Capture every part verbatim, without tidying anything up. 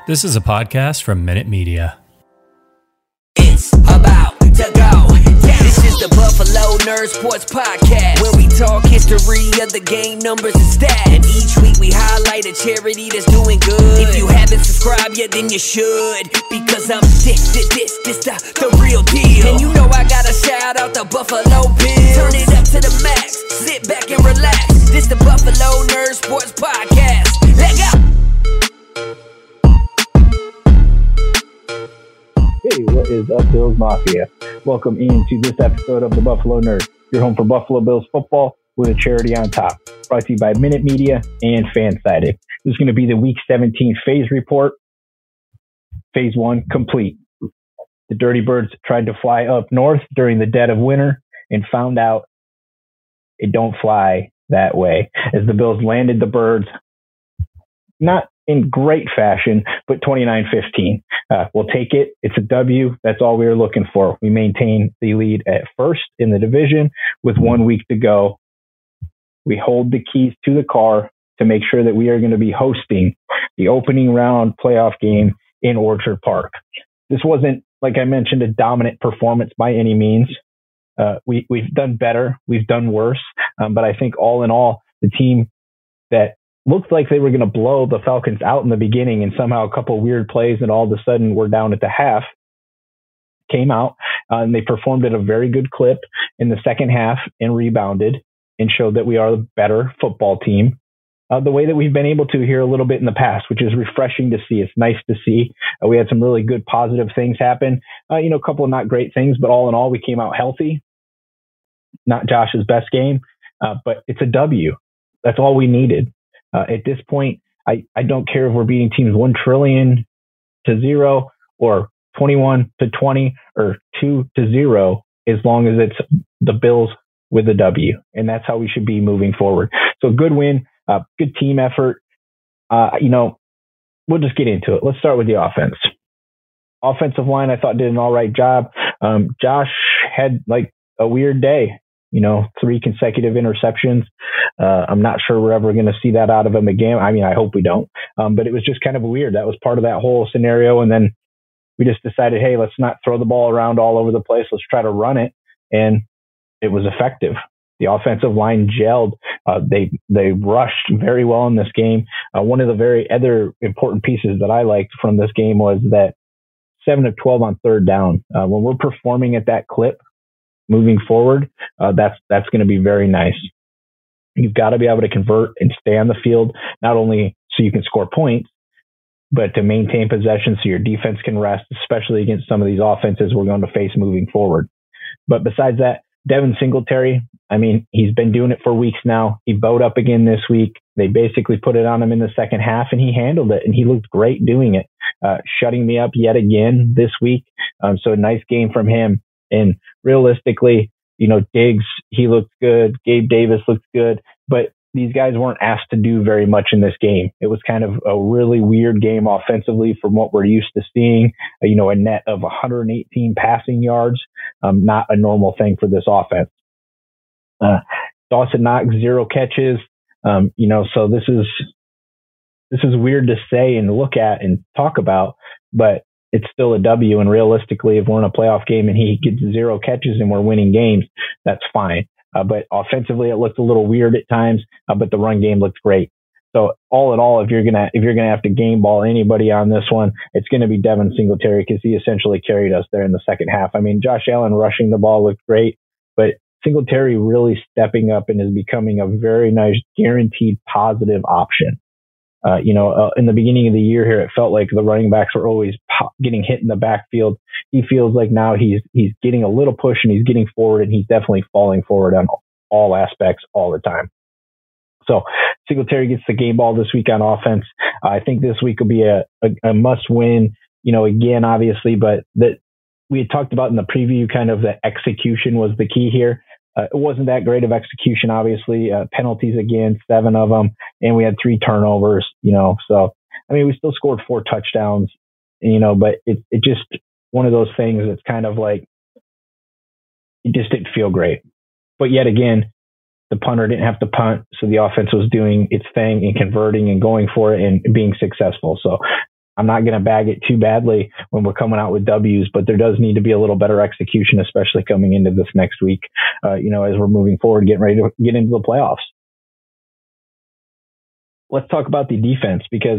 This is a podcast from Minute Media. It's about to go down. This is the Buffalo Nerd Sports Podcast, where we talk history of the game, numbers, and stats. And each week we highlight a charity that's doing good. If you haven't subscribed yet, then you should, because I'm this, this, this, this the, the real deal. And you know I gotta shout out the Buffalo Bills. Turn it up to the max, sit back and relax. This the Buffalo Nerd Sports Podcast. Let go. Hey, what is up, Bills Mafia? Welcome into this episode of the Buffalo Nerd, your home for Buffalo Bills football with a charity on top. Brought to you by Minute Media and Fansided. This is going to be the Week seventeen phase report. Phase one complete. The Dirty Birds tried to fly up north during the dead of winter and found out it don't fly that way, as the Bills landed the Birds, not in great fashion, but twenty-nine fifteen. Uh, we'll take it. It's a W. That's all we were looking for. We maintain the lead at first in the division with one week to go. We hold the keys to the car to make sure that we are going to be hosting the opening round playoff game in Orchard Park. This wasn't, like I mentioned, a dominant performance by any means. Uh, we, we've done better. We've done worse. Um, but I think all in all, the team that looked like they were going to blow the Falcons out in the beginning, and somehow a couple weird plays and all of a sudden we're down at the half, came out uh, and they performed at a very good clip in the second half and rebounded and showed that we are the better football team uh, the way that we've been able to here a little bit in the past, which is refreshing to see. It's nice to see. Uh, we had some really good positive things happen. Uh, you know, a couple of not great things, but all in all, we came out healthy. Not Josh's best game, uh, but it's a W. That's all we needed. Uh, at this point, I, I don't care if we're beating teams one trillion to zero or twenty-one to twenty or two to zero, as long as it's the Bills with a W. And that's how we should be moving forward. So good win, uh, good team effort. Uh, you know, we'll just get into it. Let's start with the offense. Offensive line, I thought, did an all right job. Um, Josh had like a weird day. You know, three consecutive interceptions. Uh, I'm not sure we're ever going to see that out of him again. I mean, I hope we don't. Um, but it was just kind of weird. That was part of that whole scenario. And then we just decided, hey, let's not throw the ball around all over the place. Let's try to run it. And it was effective. The offensive line gelled. Uh, they they rushed very well in this game. Uh, one of the very other important pieces that I liked from this game was that seven of twelve on third down. Uh, when we're performing at that clip, moving forward, uh, that's that's going to be very nice. You've got to be able to convert and stay on the field, not only so you can score points, but to maintain possession so your defense can rest, especially against some of these offenses we're going to face moving forward. But besides that, Devin Singletary, I mean, he's been doing it for weeks now. He bowed up again this week. They basically put it on him in the second half, and he handled it, and he looked great doing it, uh, shutting me up yet again this week. Um, so a nice game from him. And realistically, you know, Diggs, he looked good. Gabe Davis looked good. But these guys weren't asked to do very much in this game. It was kind of a really weird game offensively from what we're used to seeing. Uh, you know, a net of one hundred eighteen passing yards, um, not a normal thing for this offense. Uh, Dawson Knox, zero catches. Um, you know, so this is this is weird to say and look at and talk about, but it's still a W. And realistically, if we're in a playoff game and he gets zero catches and we're winning games, that's fine. Uh, but offensively, it looked a little weird at times, uh, but the run game looked great. So all in all, if you're gonna if you're gonna have to game ball anybody on this one, it's gonna be Devin Singletary, because he essentially carried us there in the second half. I mean, Josh Allen rushing the ball looked great, but Singletary really stepping up and is becoming a very nice, guaranteed positive option. Uh, you know, uh, in the beginning of the year here, it felt like the running backs were always pop, getting hit in the backfield. He feels like now he's he's getting a little push and he's getting forward, and he's definitely falling forward on all aspects all the time. So Singletary gets the game ball this week on offense. Uh, I think this week will be a, a, a must win, you know, again, obviously, but that we had talked about in the preview, kind of the execution was the key here. Uh, it wasn't that great of execution, obviously. Uh, penalties again, seven of them, and we had three turnovers. You know, so I mean, we still scored four touchdowns. You know, but it it just one of those things that's kind of like it just didn't feel great. But yet again, the punter didn't have to punt, so the offense was doing its thing and converting and going for it and being successful. So I'm not going to bag it too badly when we're coming out with W's, but there does need to be a little better execution, especially coming into this next week, uh, you know, as we're moving forward, getting ready to get into the playoffs. Let's talk about the defense because,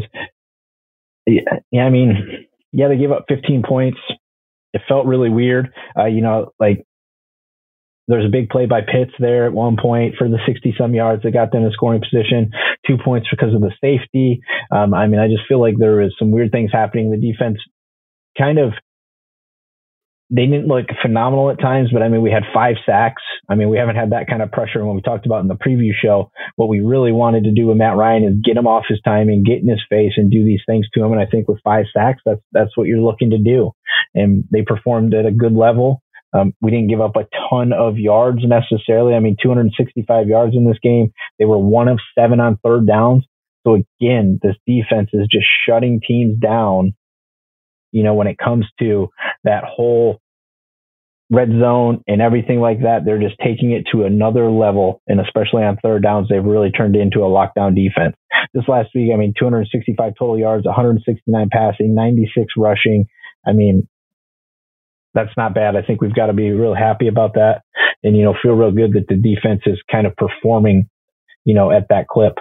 yeah, I mean, yeah, they gave up fifteen points. It felt really weird. Uh, you know, like there's a big play by Pitts there at one point for the sixty some yards that got them in scoring position, two points because of the safety. Um, I mean, I just feel like there is some weird things happening. The defense kind of, they didn't look phenomenal at times, but I mean, we had five sacks. I mean, we haven't had that kind of pressure. And when we talked about in the preview show, what we really wanted to do with Matt Ryan is get him off his timing, get in his face and do these things to him. And I think with five sacks, that's, that's what you're looking to do. And they performed at a good level. Um, we didn't give up a ton of yards necessarily. I mean, two hundred sixty-five yards in this game. They were one of seven on third downs. So again, this defense is just shutting teams down. You know, when it comes to that whole red zone and everything like that, they're just taking it to another level. And especially on third downs, they've really turned into a lockdown defense. This last week, I mean, two hundred sixty-five total yards, one hundred sixty-nine passing, ninety-six rushing. I mean, that's not bad. I think we've got to be real happy about that and, you know, feel real good that the defense is kind of performing, you know, at that clip.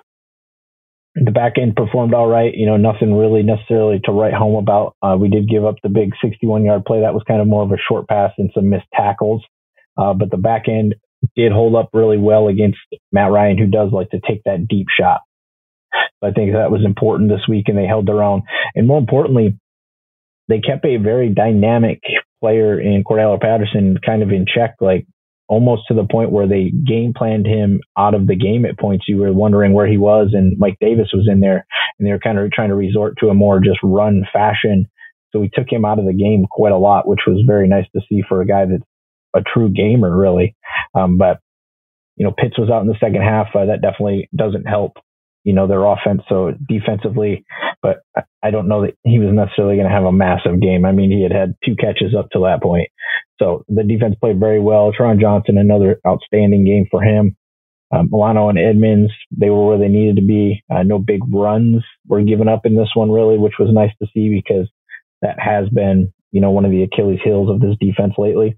The back end performed all right. You know, nothing really necessarily to write home about. Uh, we did give up the big sixty-one yard play. That was kind of more of a short pass and some missed tackles. Uh, but the back end did hold up really well against Matt Ryan, who does like to take that deep shot. So I think that was important this week, and they held their own. And more importantly, they kept a very dynamic player in Cordell Patterson kind of in check, like almost to the point where they game planned him out of the game at points. You were wondering where he was, and Mike Davis was in there, and they were kind of trying to resort to a more just run fashion. So we took him out of the game quite a lot, which was very nice to see for a guy that's a true gamer, really. Um, but, you know, Pitts was out in the second half. Uh, that definitely doesn't help, you know, their offense. So defensively, but I don't know that he was necessarily going to have a massive game. I mean, he had had two catches up to that point. So the defense played very well. Tron Johnson, another outstanding game for him. Um, Milano and Edmonds, they were where they needed to be. Uh, no big runs were given up in this one, really, which was nice to see because that has been, you know, one of the Achilles heels of this defense lately.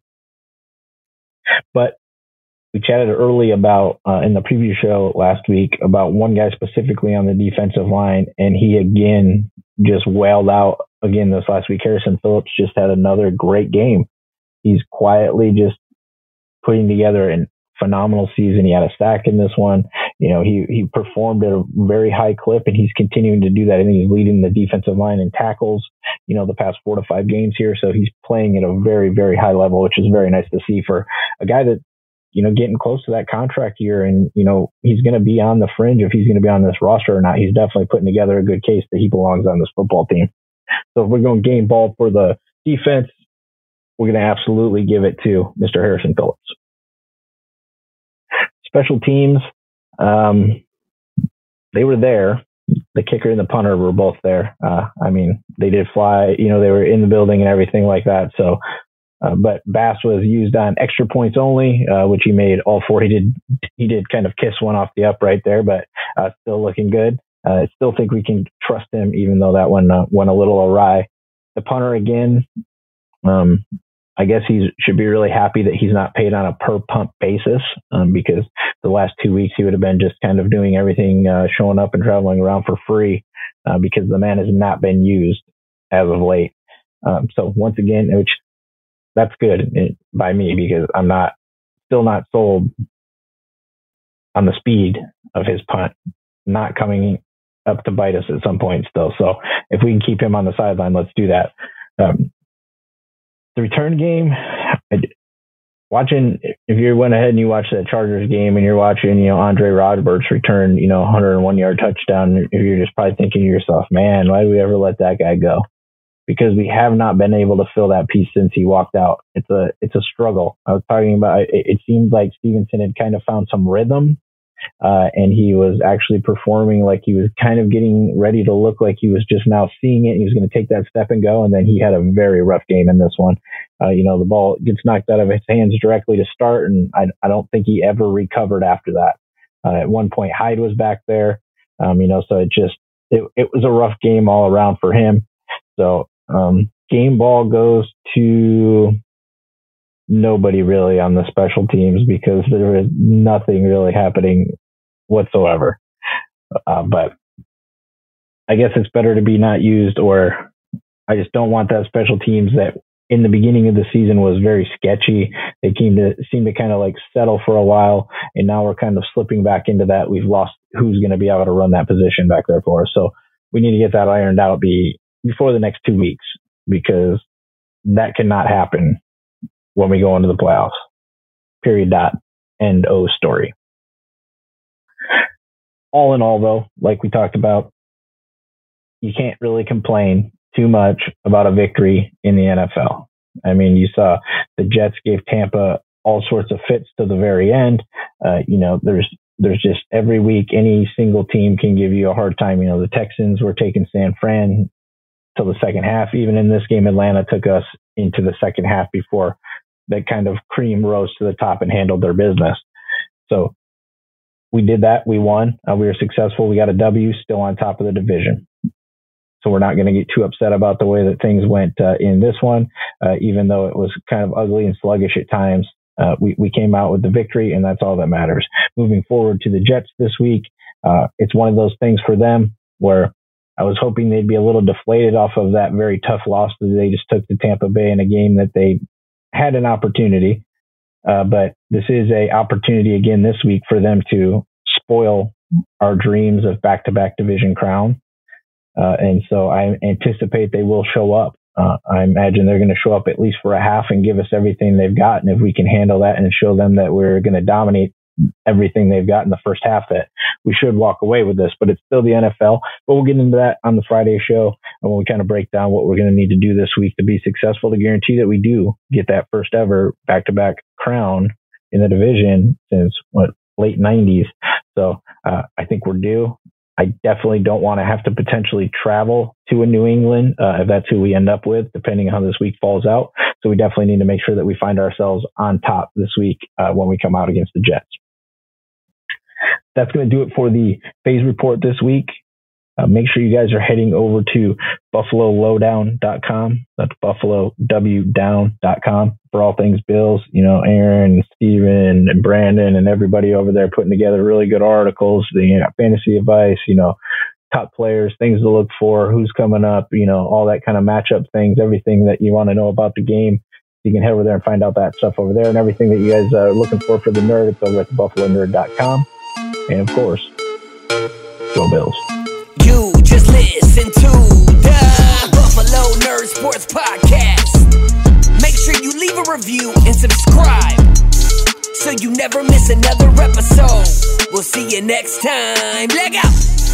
But we chatted early about, uh, in the preview show last week, about one guy specifically on the defensive line, and he again just wailed out again this last week. Harrison Phillips just had another great game. He's quietly just putting together a phenomenal season. He had a sack in this one. You know, he, he performed at a very high clip, and he's continuing to do that. I think he's leading the defensive line in tackles, you know, the past four to five games here. So he's playing at a very, very high level, which is very nice to see for a guy that, you know, getting close to that contract year. And, you know, he's going to be on the fringe if he's going to be on this roster or not. He's definitely putting together a good case that he belongs on this football team. So if we're going game ball for the defense, we're going to absolutely give it to Mister Harrison Phillips. Special teams, um, they were there. The kicker and the punter were both there. Uh, I mean, they did fly, you know, they were in the building and everything like that. So, uh, but Bass was used on extra points only, uh, which he made all four. He did, he did kind of kiss one off the upright there, but uh, still looking good. Uh, I still think we can trust him, even though that one uh, went a little awry. The punter again, um, I guess he should be really happy that he's not paid on a per punt basis, um, because the last two weeks he would have been just kind of doing everything, uh, showing up and traveling around for free, uh, because the man has not been used as of late. Um, so once again, which that's good by me because I'm not still not sold on the speed of his punt, not coming up to bite us at some point still. So if we can keep him on the sideline, let's do that. Um, The return game, watching, if you went ahead and you watched that Chargers game and you're watching, you know, Andre Roberts return, you know, one hundred one yard touchdown, if you're just probably thinking to yourself, man, why did we ever let that guy go? Because we have not been able to fill that piece since he walked out. It's a, it's a struggle. I was talking about, it, it seemed like Stevenson had kind of found some rhythm. Uh, and he was actually performing like he was kind of getting ready to look like he was just now seeing it. He was going to take that step and go. And then he had a very rough game in this one. Uh, you know, the ball gets knocked out of his hands directly to start. And I, I don't think he ever recovered after that. Uh, at one point, Hyde was back there. Um, you know, so it just, it, it was a rough game all around for him. So um, game ball goes to nobody really on the special teams because there is nothing really happening whatsoever. Uh, but I guess it's better to be not used, or I just don't want that special teams that in the beginning of the season was very sketchy. They came to seem to kind of like settle for a while, and now we're kind of slipping back into that. We've lost who's going to be able to run that position back there for us. So we need to get that ironed out be before the next two weeks, because that cannot happen when we go into the playoffs. Period. Dot. End. O story. All in all, though, like we talked about, you can't really complain too much about a victory in the N F L. I mean, you saw the Jets gave Tampa all sorts of fits to the very end. Uh, you know, there's there's just every week any single team can give you a hard time. You know, the Texans were taking San Fran till the second half. Even in this game, Atlanta took us into the second half before that kind of cream rose to the top and handled their business. So we did that. We won. Uh, we were successful. We got a W, still on top of the division. So we're not going to get too upset about the way that things went uh, in this one, uh, even though it was kind of ugly and sluggish at times. Uh, we, we came out with the victory, and that's all that matters. Moving forward to the Jets this week, uh, it's one of those things for them where I was hoping they'd be a little deflated off of that very tough loss that they just took to Tampa Bay in a game that they had an opportunity. Uh, but this is a opportunity again this week for them to spoil our dreams of back-to-back division crown. Uh, and so I anticipate they will show up. Uh, I imagine they're going to show up at least for a half and give us everything they've got. And if we can handle that and show them that we're going to dominate everything they've got in the first half, that we should walk away with this. But it's still the N F L. But we'll get into that on the Friday show, and when we kind of break down what we're going to need to do this week to be successful to guarantee that we do get that first ever back-to-back crown in the division since what late nineties. So uh, I think we're due. I definitely don't want to have to potentially travel to a New England uh, if that's who we end up with, depending on how this week falls out. So we definitely need to make sure that we find ourselves on top this week uh, when we come out against the Jets. That's going to do it for the phase report this week. Uh, make sure you guys are heading over to buffalo lowdown dot com. That's buffalo w down dot com for all things Bills. You know, Aaron, Steven, and Brandon, and everybody over there putting together really good articles. You know, fantasy advice, you know, top players, things to look for, who's coming up, you know, all that kind of matchup things, everything that you want to know about the game. You can head over there and find out that stuff over there, and everything that you guys are looking for for the nerd. It's over at the buffalo nerd dot com. And of course, go Bills. You just listen to the Buffalo Nerd Sports Podcast. Make sure you leave a review and subscribe so you never miss another episode. We'll see you next time. Leg out.